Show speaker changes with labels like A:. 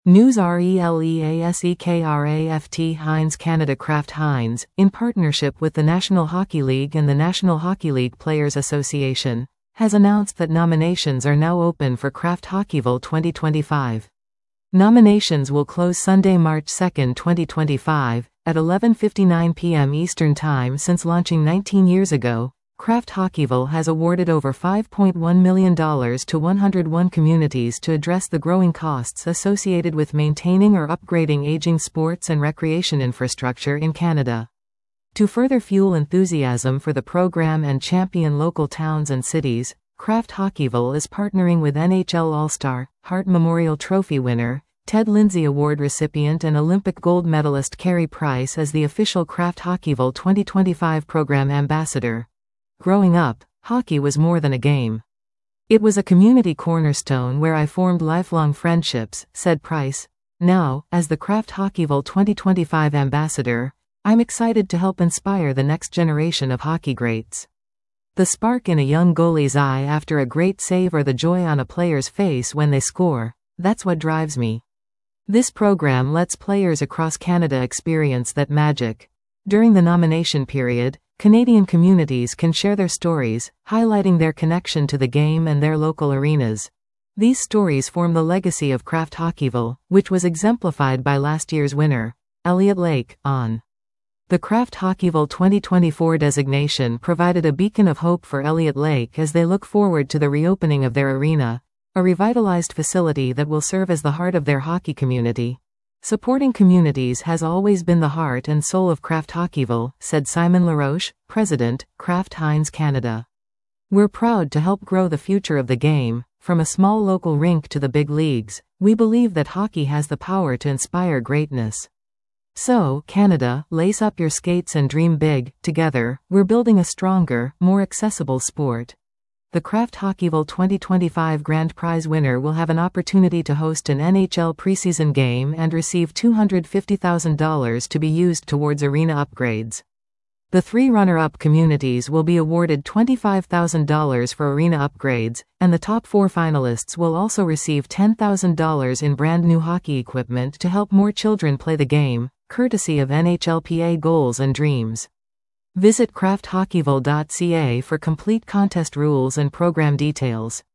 A: News RELEASEKRAFT Heinz Canada Kraft Heinz, in partnership with the National Hockey League and the National Hockey League Players Association, has announced that nominations are now open for Kraft Hockeyville 2025. Nominations will close Sunday, March 2, 2025, at 11:59 p.m. Eastern Time. Since launching 19 years ago, Kraft Hockeyville has awarded over $5.1 million to 101 communities to address the growing costs associated with maintaining or upgrading aging sports and recreation infrastructure in Canada. To further fuel enthusiasm for the program and champion local towns and cities, Kraft Hockeyville is partnering with NHL All-Star, Hart Memorial Trophy winner, Ted Lindsay Award recipient and Olympic gold medalist Carey Price as the official Kraft Hockeyville 2025 program ambassador. Growing up, hockey was more than a game. It was a community cornerstone where I formed lifelong friendships, said Price. Now, as the Kraft Hockeyville 2025 ambassador, I'm excited to help inspire the next generation of hockey greats. The spark in a young goalie's eye after a great save or the joy on a player's face when they score, that's what drives me. This program lets players across Canada experience that magic. During the nomination period, Canadian communities can share their stories, highlighting their connection to the game and their local arenas. These stories form the legacy of Kraft Hockeyville, which was exemplified by last year's winner, Elliott Lake, on. The Kraft Hockeyville 2024 designation provided a beacon of hope for Elliott Lake as they look forward to the reopening of their arena, a revitalized facility that will serve as the heart of their hockey community. Supporting communities has always been the heart and soul of Kraft Hockeyville, said Simon LaRoche, President, Kraft Heinz Canada. We're proud to help grow the future of the game, from a small local rink to the big leagues. We believe that hockey has the power to inspire greatness. So, Canada, lace up your skates and dream big. Together, we're building a stronger, more accessible sport. The Kraft Hockeyville 2025 Grand Prize winner will have an opportunity to host an NHL preseason game and receive $250,000 to be used towards arena upgrades. The three runner-up communities will be awarded $25,000 for arena upgrades, and the top four finalists will also receive $10,000 in brand new hockey equipment to help more children play the game, courtesy of NHLPA Goals and Dreams. Visit krafthockeyville.ca for complete contest rules and program details.